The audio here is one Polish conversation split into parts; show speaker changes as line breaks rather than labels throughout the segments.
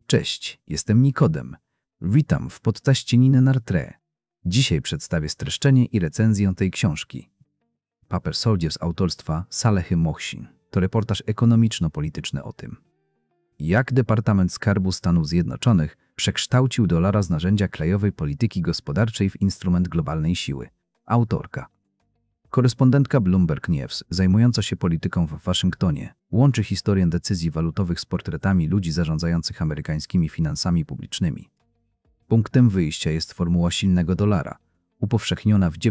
Cześć, jestem Nikodem. Witam w podcaście Nine Nartre. Dzisiaj przedstawię streszczenie i recenzję tej książki. Paper Soldiers autorstwa Salehy Mohsin to reportaż ekonomiczno-polityczny o tym, jak Departament Skarbu Stanów Zjednoczonych przekształcił dolara z narzędzia krajowej polityki gospodarczej w instrument globalnej siły. Autorka. Korespondentka Bloomberg News, zajmująca się polityką w Waszyngtonie, łączy historię decyzji walutowych z portretami ludzi zarządzających amerykańskimi finansami publicznymi. Punktem wyjścia jest formuła silnego dolara, upowszechniona w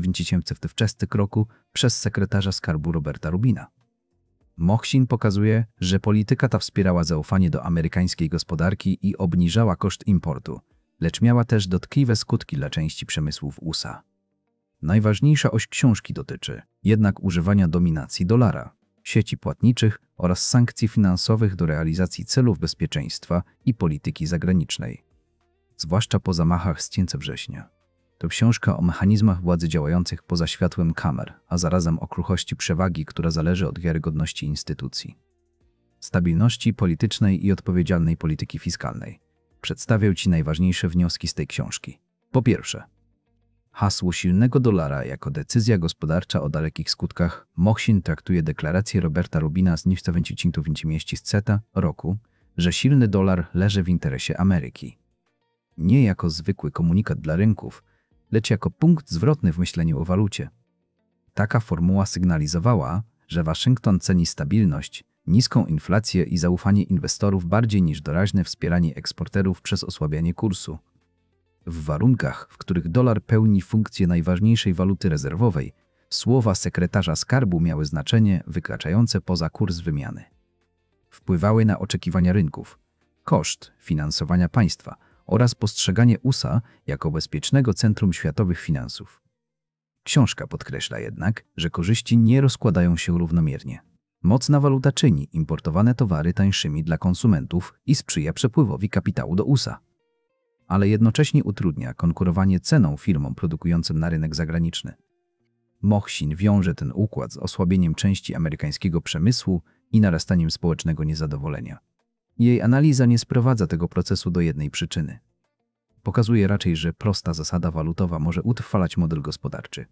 1990 roku przez sekretarza skarbu Roberta Rubina. Mohsin pokazuje, że polityka ta wspierała zaufanie do amerykańskiej gospodarki i obniżała koszt importu, lecz miała też dotkliwe skutki dla części przemysłu w USA. Najważniejsza oś książki dotyczy jednak używania dominacji dolara, sieci płatniczych oraz sankcji finansowych do realizacji celów bezpieczeństwa i polityki zagranicznej. Zwłaszcza po zamachach z września. To książka o mechanizmach władzy działających poza światłem kamer, a zarazem o kruchości przewagi, która zależy od wiarygodności instytucji. Stabilności politycznej i odpowiedzialnej polityki fiskalnej. Przedstawię Ci najważniejsze wnioski z tej książki. Po pierwsze, hasło silnego dolara jako decyzja gospodarcza o dalekich skutkach. Mohsin traktuje deklarację Roberta Rubina z 1990 roku, że silny dolar leży w interesie Ameryki. Nie jako zwykły komunikat dla rynków, lecz jako punkt zwrotny w myśleniu o walucie. Taka formuła sygnalizowała, że Waszyngton ceni stabilność, niską inflację i zaufanie inwestorów bardziej niż doraźne wspieranie eksporterów przez osłabianie kursu. W warunkach, w których dolar pełni funkcję najważniejszej waluty rezerwowej, słowa sekretarza skarbu miały znaczenie wykraczające poza kurs wymiany. Wpływały na oczekiwania rynków, koszt finansowania państwa oraz postrzeganie USA jako bezpiecznego centrum światowych finansów. Książka podkreśla jednak, że korzyści nie rozkładają się równomiernie. Mocna waluta czyni importowane towary tańszymi dla konsumentów i sprzyja przepływowi kapitału do USA, ale jednocześnie utrudnia konkurowanie ceną firmom produkującym na rynek zagraniczny. Mohsin wiąże ten układ z osłabieniem części amerykańskiego przemysłu i narastaniem społecznego niezadowolenia. Jej analiza nie sprowadza tego procesu do jednej przyczyny. Pokazuje raczej, że prosta zasada walutowa może utrwalać model gospodarczy,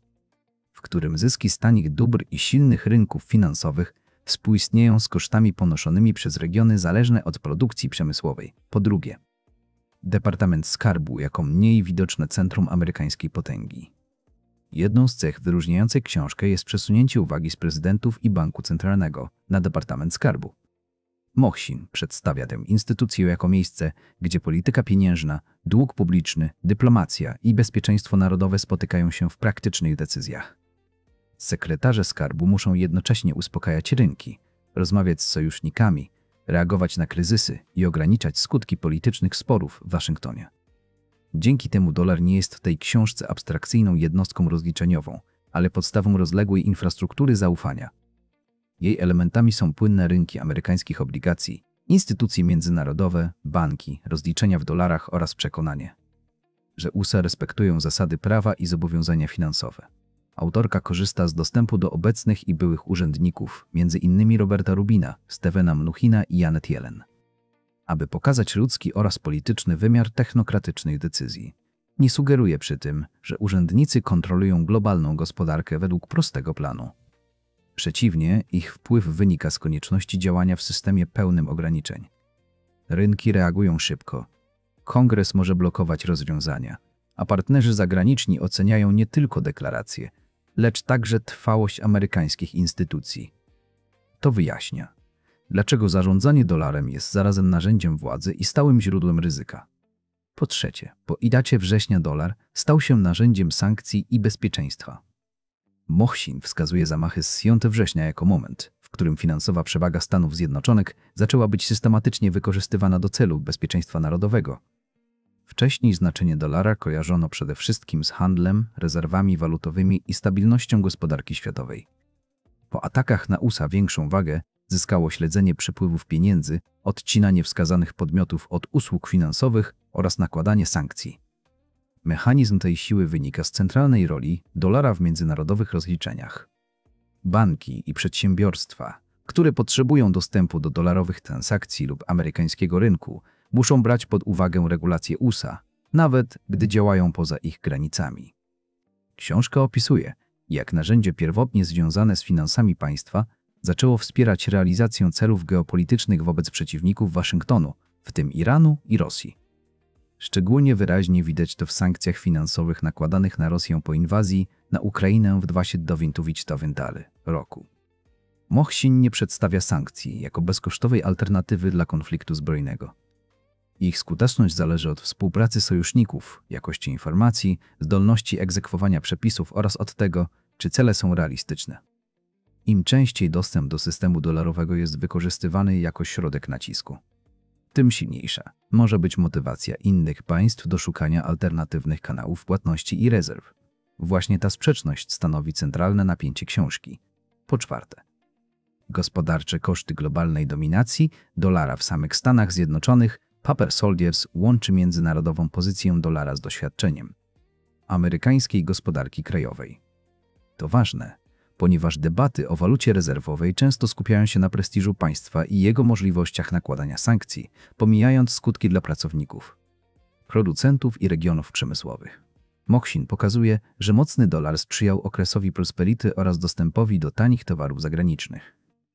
w którym zyski z tanich dóbr i silnych rynków finansowych współistnieją z kosztami ponoszonymi przez regiony zależne od produkcji przemysłowej. Po drugie, Departament Skarbu jako mniej widoczne centrum amerykańskiej potęgi. Jedną z cech wyróżniających książkę jest przesunięcie uwagi z prezydentów i banku centralnego na Departament Skarbu. Mohsin przedstawia tę instytucję jako miejsce, gdzie polityka pieniężna, dług publiczny, dyplomacja i bezpieczeństwo narodowe spotykają się w praktycznych decyzjach. Sekretarze skarbu muszą jednocześnie uspokajać rynki, rozmawiać z sojusznikami, reagować na kryzysy i ograniczać skutki politycznych sporów w Waszyngtonie. Dzięki temu dolar nie jest w tej książce abstrakcyjną jednostką rozliczeniową, ale podstawą rozległej infrastruktury zaufania. Jej elementami są płynne rynki amerykańskich obligacji, instytucje międzynarodowe, banki, rozliczenia w dolarach oraz przekonanie, że USA respektują zasady prawa i zobowiązania finansowe. Autorka korzysta z dostępu do obecnych i byłych urzędników, m.in. Roberta Rubina, Stephena Mnuchina i Janet Yellen, aby pokazać ludzki oraz polityczny wymiar technokratycznych decyzji. Nie sugeruje przy tym, że urzędnicy kontrolują globalną gospodarkę według prostego planu. Przeciwnie, ich wpływ wynika z konieczności działania w systemie pełnym ograniczeń. Rynki reagują szybko. Kongres może blokować rozwiązania, a partnerzy zagraniczni oceniają nie tylko deklaracje, lecz także trwałość amerykańskich instytucji. To wyjaśnia, dlaczego zarządzanie dolarem jest zarazem narzędziem władzy i stałym źródłem ryzyka. Po trzecie, po dacie września dolar stał się narzędziem sankcji i bezpieczeństwa. Mohsin wskazuje zamachy z września jako moment, w którym finansowa przewaga Stanów Zjednoczonych zaczęła być systematycznie wykorzystywana do celów bezpieczeństwa narodowego. Wcześniej znaczenie dolara kojarzono przede wszystkim z handlem, rezerwami walutowymi i stabilnością gospodarki światowej. Po atakach na USA większą wagę zyskało śledzenie przepływów pieniędzy, odcinanie wskazanych podmiotów od usług finansowych oraz nakładanie sankcji. Mechanizm tej siły wynika z centralnej roli dolara w międzynarodowych rozliczeniach. Banki i przedsiębiorstwa, które potrzebują dostępu do dolarowych transakcji lub amerykańskiego rynku, muszą brać pod uwagę regulacje USA, nawet gdy działają poza ich granicami. Książka opisuje, jak narzędzie pierwotnie związane z finansami państwa zaczęło wspierać realizację celów geopolitycznych wobec przeciwników Waszyngtonu, w tym Iranu i Rosji. Szczególnie wyraźnie widać to w sankcjach finansowych nakładanych na Rosję po inwazji na Ukrainę w 2022 roku. Mochsin nie przedstawia sankcji jako bezkosztowej alternatywy dla konfliktu zbrojnego. Ich skuteczność zależy od współpracy sojuszników, jakości informacji, zdolności egzekwowania przepisów oraz od tego, czy cele są realistyczne. Im częściej dostęp do systemu dolarowego jest wykorzystywany jako środek nacisku, tym silniejsza może być motywacja innych państw do szukania alternatywnych kanałów płatności i rezerw. Właśnie ta sprzeczność stanowi centralne napięcie książki. Po czwarte, gospodarcze koszty globalnej dominacji dolara w samych Stanach Zjednoczonych. Paper Soldiers łączy międzynarodową pozycję dolara z doświadczeniem amerykańskiej gospodarki krajowej. To ważne, ponieważ debaty o walucie rezerwowej często skupiają się na prestiżu państwa i jego możliwościach nakładania sankcji, pomijając skutki dla pracowników, producentów i regionów przemysłowych. Mochsin pokazuje, że mocny dolar sprzyjał okresowi prosperity oraz dostępowi do tanich towarów zagranicznych.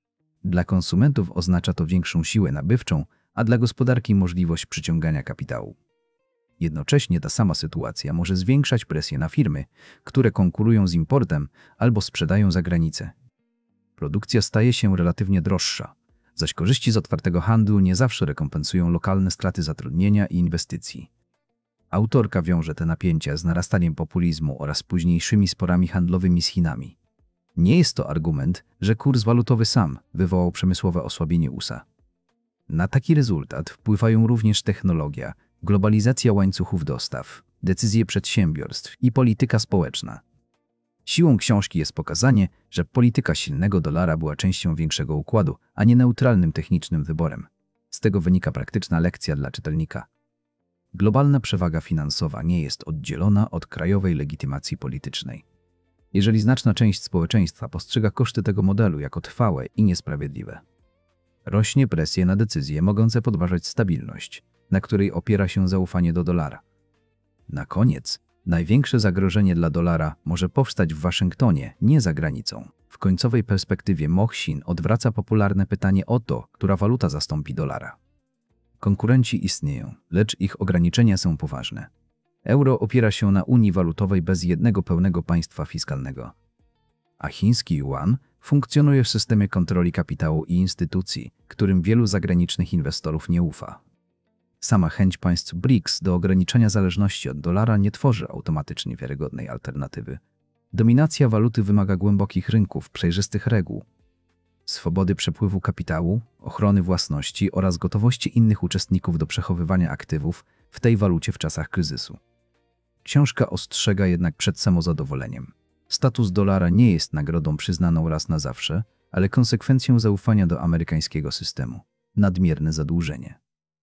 Dla konsumentów oznacza to większą siłę nabywczą, a dla gospodarki możliwość przyciągania kapitału. Jednocześnie ta sama sytuacja może zwiększać presję na firmy, które konkurują z importem albo sprzedają za granicę. Produkcja staje się relatywnie droższa, zaś korzyści z otwartego handlu nie zawsze rekompensują lokalne straty zatrudnienia i inwestycji. Autorka wiąże te napięcia z narastaniem populizmu oraz późniejszymi sporami handlowymi z Chinami. Nie jest to argument, że kurs walutowy sam wywołał przemysłowe osłabienie USA. Na taki rezultat wpływają również technologia, globalizacja łańcuchów dostaw, decyzje przedsiębiorstw i polityka społeczna. Siłą książki jest pokazanie, że polityka silnego dolara była częścią większego układu, a nie neutralnym technicznym wyborem. Z tego wynika praktyczna lekcja dla czytelnika. Globalna przewaga finansowa nie jest oddzielona od krajowej legitymacji politycznej. Jeżeli znaczna część społeczeństwa postrzega koszty tego modelu jako trwałe i niesprawiedliwe, rośnie presja na decyzje mogące podważać stabilność, na której opiera się zaufanie do dolara. Na koniec, największe zagrożenie dla dolara może powstać w Waszyngtonie, nie za granicą. W końcowej perspektywie Mochsin odwraca popularne pytanie o to, która waluta zastąpi dolara. Konkurenci istnieją, lecz ich ograniczenia są poważne. Euro opiera się na unii walutowej bez jednego pełnego państwa fiskalnego, a chiński yuan funkcjonuje w systemie kontroli kapitału i instytucji, którym wielu zagranicznych inwestorów nie ufa. Sama chęć państw BRICS do ograniczenia zależności od dolara nie tworzy automatycznie wiarygodnej alternatywy. Dominacja waluty wymaga głębokich rynków, przejrzystych reguł, swobody przepływu kapitału, ochrony własności oraz gotowości innych uczestników do przechowywania aktywów w tej walucie w czasach kryzysu. Książka ostrzega jednak przed samozadowoleniem. Status dolara nie jest nagrodą przyznaną raz na zawsze, ale konsekwencją zaufania do amerykańskiego systemu. Nadmierne zadłużenie,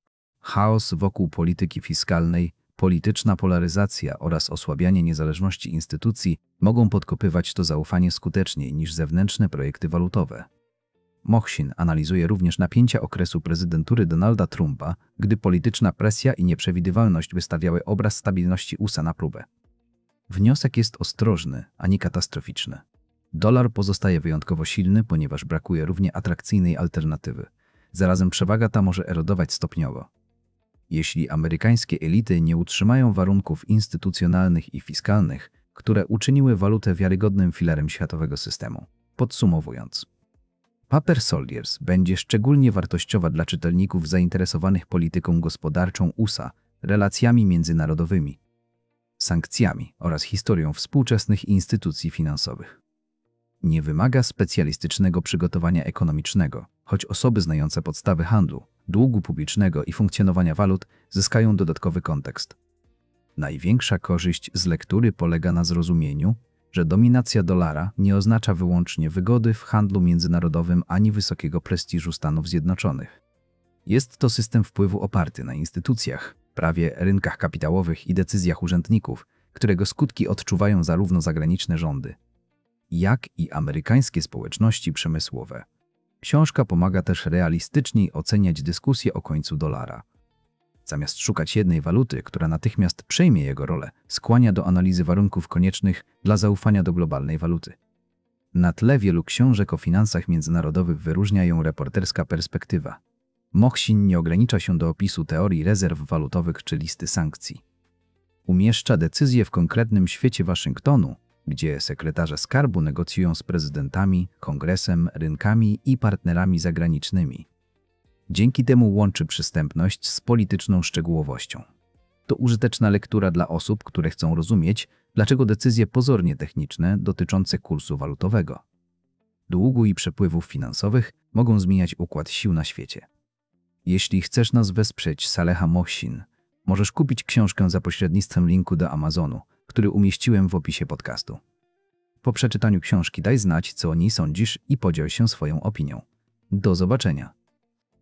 chaos wokół polityki fiskalnej, polityczna polaryzacja oraz osłabianie niezależności instytucji mogą podkopywać to zaufanie skuteczniej niż zewnętrzne projekty walutowe. Mochsin analizuje również napięcia okresu prezydentury Donalda Trumpa, gdy polityczna presja i nieprzewidywalność wystawiały obraz stabilności USA na próbę. Wniosek jest ostrożny, a nie katastroficzny. Dolar pozostaje wyjątkowo silny, ponieważ brakuje równie atrakcyjnej alternatywy. Zarazem przewaga ta może erodować stopniowo. Jeśli amerykańskie elity nie utrzymają warunków instytucjonalnych i fiskalnych, które uczyniły walutę wiarygodnym filarem światowego systemu. Podsumowując, Paper Soldiers będzie szczególnie wartościowa dla czytelników zainteresowanych polityką gospodarczą USA, relacjami międzynarodowymi, sankcjami oraz historią współczesnych instytucji finansowych. Nie wymaga specjalistycznego przygotowania ekonomicznego, choć osoby znające podstawy handlu, długu publicznego i funkcjonowania walut zyskają dodatkowy kontekst. Największa korzyść z lektury polega na zrozumieniu, że dominacja dolara nie oznacza wyłącznie wygody w handlu międzynarodowym ani wysokiego prestiżu Stanów Zjednoczonych. Jest to system wpływu oparty na instytucjach, prawie, rynkach kapitałowych i decyzjach urzędników, którego skutki odczuwają zarówno zagraniczne rządy, jak i amerykańskie społeczności przemysłowe. Książka pomaga też realistyczniej oceniać dyskusję o końcu dolara. Zamiast szukać jednej waluty, która natychmiast przejmie jego rolę, skłania do analizy warunków koniecznych dla zaufania do globalnej waluty. Na tle wielu książek o finansach międzynarodowych wyróżnia ją reporterska perspektywa. Mohsin nie ogranicza się do opisu teorii rezerw walutowych czy listy sankcji. Umieszcza decyzje w konkretnym świecie Waszyngtonu, gdzie sekretarze skarbu negocjują z prezydentami, kongresem, rynkami i partnerami zagranicznymi. Dzięki temu łączy przystępność z polityczną szczegółowością. To użyteczna lektura dla osób, które chcą rozumieć, dlaczego decyzje pozornie techniczne dotyczące kursu walutowego, długu i przepływów finansowych mogą zmieniać układ sił na świecie. Jeśli chcesz nas wesprzeć, Saleha Mohsin, możesz kupić książkę za pośrednictwem linku do Amazonu, który umieściłem w opisie podcastu. Po przeczytaniu książki daj znać, co o niej sądzisz i podziel się swoją opinią. Do zobaczenia.